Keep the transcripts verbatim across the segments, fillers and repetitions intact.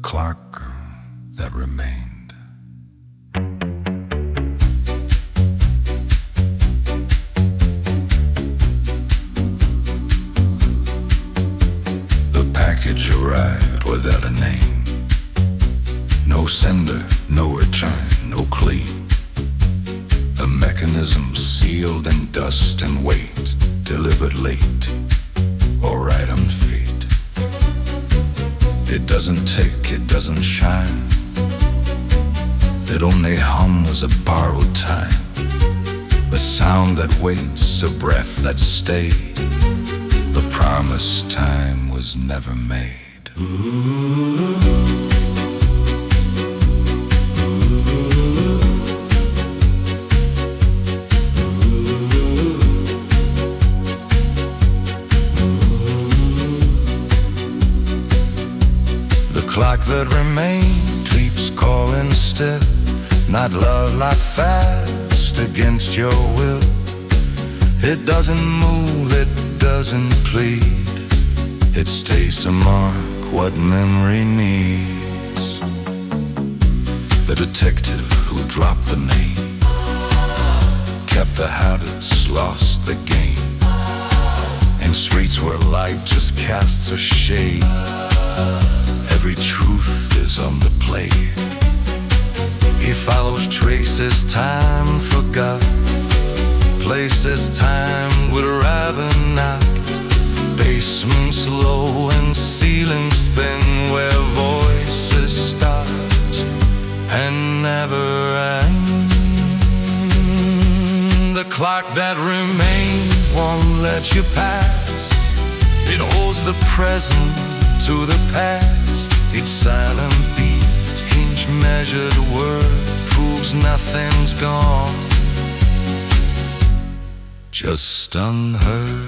clock that remained. The package arrived without a name. No sender, no return, no clean. A mechanism sealed in dust and weight, delivered late, or right on feet. It doesn't tick, it doesn't shine. It only hums a borrowed time, a sound that waits, a breath that stayed. The promised time was never made. Ooh. Clock that remained keeps calling still. Not love, not fast against your will. It doesn't move, it doesn't plead. It stays to mark what memory needs. The detective who dropped the name kept the habits, lost the game. In streets where light just casts a shade, every truth is on the play. He follows traces time forgot, places time would rather not. Basements low and ceilings thin, where voices start and never end. The clock that remained won't let you pass. It holds the present to the past. Each silent beat, each measured word proves nothing's gone, just unheard.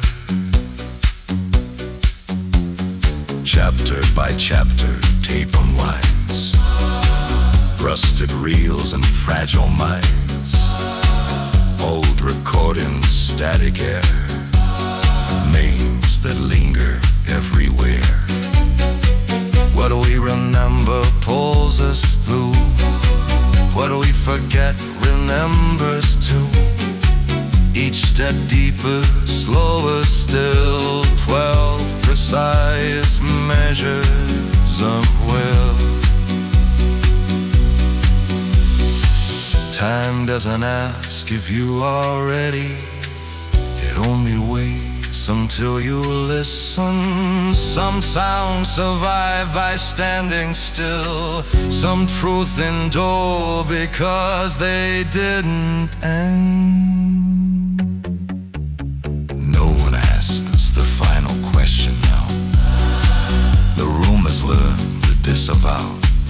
Chapter by chapter, tape unwinds, rusted reels and fragile minds. Old recordings, static air, names that linger everywhere. What do we remember pulls us through. What do we forget remembers too. Each step deeper, slower still. Twelve precise measures of will. Time doesn't ask if you are ready. It only waits until you listen. Some sounds survive by standing still. Some truth endure because they didn't end. No one asks the final question now. The room has learned to disavow.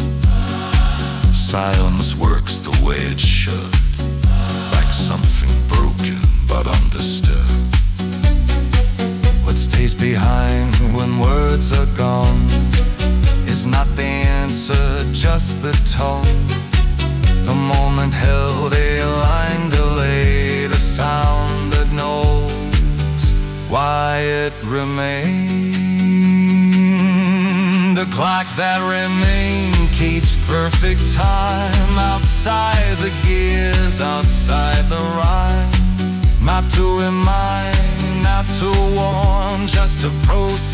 Silence works the way it should, like something broken but understood. What stays behind when words are gone is not the answer, just the tone. The moment held, a line delayed, a sound that knows why it remained. The clock that remained keeps perfect time outside the gears, outside the rhyme. Not to remind, not to warn, just to proceed.